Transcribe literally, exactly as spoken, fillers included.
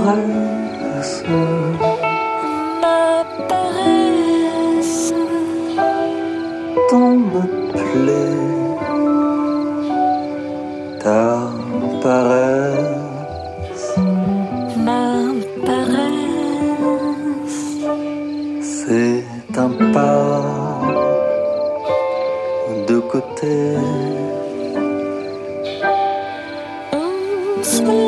paresse. Ma paresse. Ton me plaît, ta paresse. Ma paresse. C'est un pas de côté. On se